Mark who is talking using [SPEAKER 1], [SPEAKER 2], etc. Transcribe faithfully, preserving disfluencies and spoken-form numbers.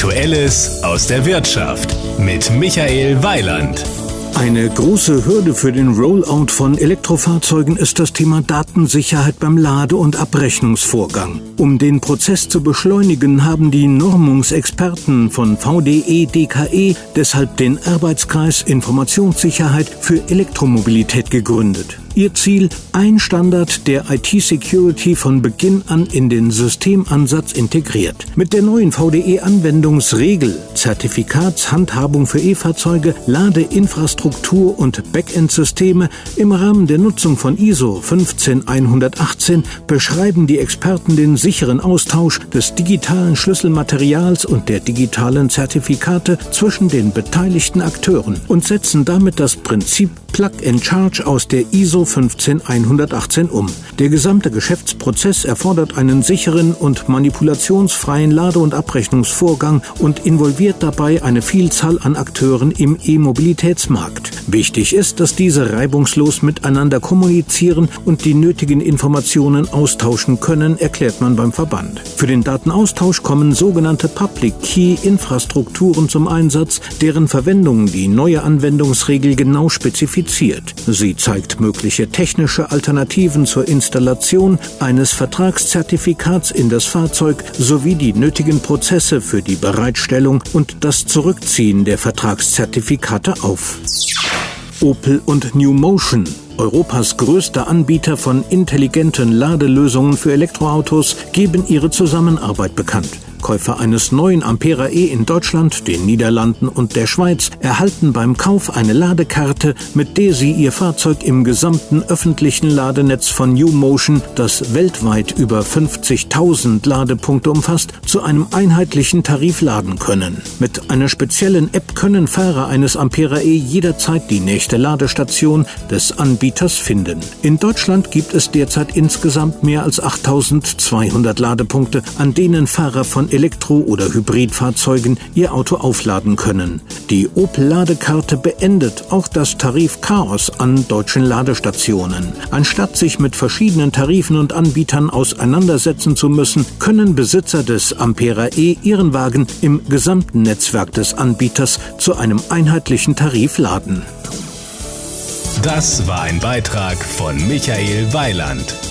[SPEAKER 1] Aktuelles aus der Wirtschaft mit Michael Weiland.
[SPEAKER 2] Eine große Hürde für den Rollout von Elektrofahrzeugen ist das Thema Datensicherheit beim Lade- und Abrechnungsvorgang. Um den Prozess zu beschleunigen, haben die Normungsexperten von V D E D K E deshalb den Arbeitskreis Informationssicherheit für Elektromobilität gegründet. Ihr Ziel: ein Standard, der I T-Security von Beginn an in den Systemansatz integriert. Mit der neuen V D E-Anwendungsregel, Zertifikatshandhabung für E-Fahrzeuge, Ladeinfrastruktur und Backend-Systeme im Rahmen der Nutzung von I S O fünfzehn einhundertachtzehn beschreiben die Experten den sicheren Austausch des digitalen Schlüsselmaterials und der digitalen Zertifikate zwischen den beteiligten Akteuren und setzen damit das Prinzip Plug and Charge aus der I S O fünfzehn einhundertachtzehn um. Der gesamte Geschäftsprozess erfordert einen sicheren und manipulationsfreien Lade- und Abrechnungsvorgang und involviert dabei eine Vielzahl an Akteuren im E-Mobilitätsmarkt. Wichtig ist, dass diese reibungslos miteinander kommunizieren und die nötigen Informationen austauschen können, erklärt man beim Verband. Für den Datenaustausch kommen sogenannte Public Key-Infrastrukturen zum Einsatz, deren Verwendung die neue Anwendungsregel genau spezifiziert. Sie zeigt mögliche technische Alternativen zur Installation eines Vertragszertifikats in das Fahrzeug sowie die nötigen Prozesse für die Bereitstellung und das Zurückziehen der Vertragszertifikate auf. Opel und NewMotion, Europas größter Anbieter von intelligenten Ladelösungen für Elektroautos, geben ihre Zusammenarbeit bekannt. Käufer eines neuen Ampera E in Deutschland, den Niederlanden und der Schweiz erhalten beim Kauf eine Ladekarte, mit der sie ihr Fahrzeug im gesamten öffentlichen Ladenetz von NewMotion, das weltweit über fünfzigtausend Ladepunkte umfasst, zu einem einheitlichen Tarif laden können. Mit einer speziellen App können Fahrer eines Ampera E jederzeit die nächste Ladestation des Anbieters finden. In Deutschland gibt es derzeit insgesamt mehr als achttausendzweihundert Ladepunkte, an denen Fahrer von Elektro- oder Hybridfahrzeugen ihr Auto aufladen können. Die Opel-Ladekarte beendet auch das Tarifchaos an deutschen Ladestationen. Anstatt sich mit verschiedenen Tarifen und Anbietern auseinandersetzen zu müssen, können Besitzer des Ampera E ihren Wagen im gesamten Netzwerk des Anbieters zu einem einheitlichen Tarif laden.
[SPEAKER 1] Das war ein Beitrag von Michael Weiland.